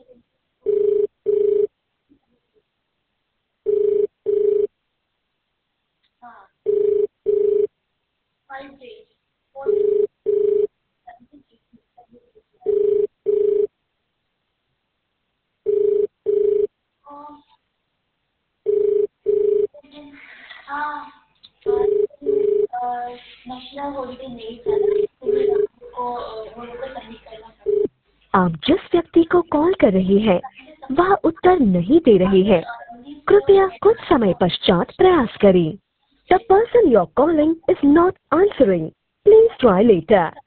आप जिस व्यक्ति को कॉल कर रही हैं, वह उत्तर नहीं दे रही है। कृपया कुछ समय पश्चात प्रयास करें। The person you're calling is not answering. Please try later.